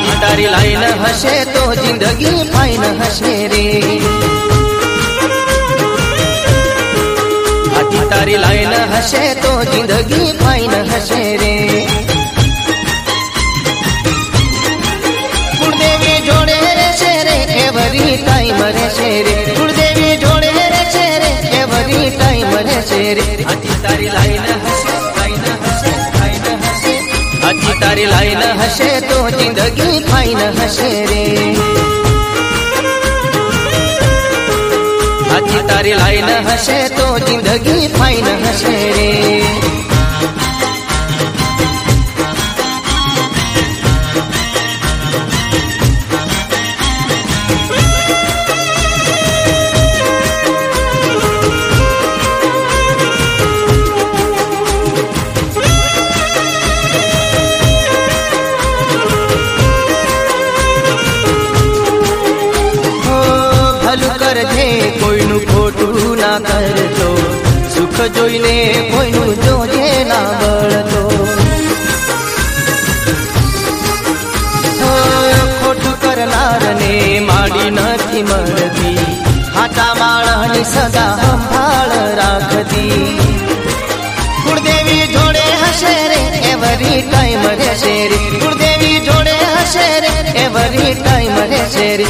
हाथी तारी लाइन हसे तो जिंदगी फाइन हसे रे। हाथी तारी लाइन हसे तो जिंदगी फाइन हसे रे। कुलदेवी जोड़े रहशे रे एवरी टाइम रहशे रे। कुलदेवी जोड़े रहशे रे एवरी टाइम रहशे रे। हाथी तारी लाइन हसे हाथी तारी लाइन हसे तो जिंदगी फाइन हसे रे। हाथी तारी लाइन हसे तो जिंदगी फाइन हसे रे। करजे कोईनु खोटू ना करतो, सुख जोईने कोईनु जोजे ना बळतो। खोटू करनारने माडी नथी मळती, हाचा माळानी सदा संभाळ राखती। कुलदेवी जोड़े हसे रे एवरी टाइम रहशे रे। कुलदेवी जोड़े हसे रे एवरी टाइम रहशे रे।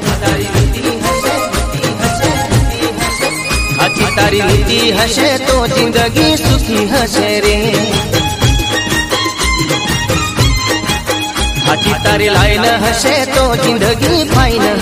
हाथी तारी नीति हसे तो जिंदगी सुखी हसे रे। हाथी तारी लाइन हसे तो जिंदगी फाइन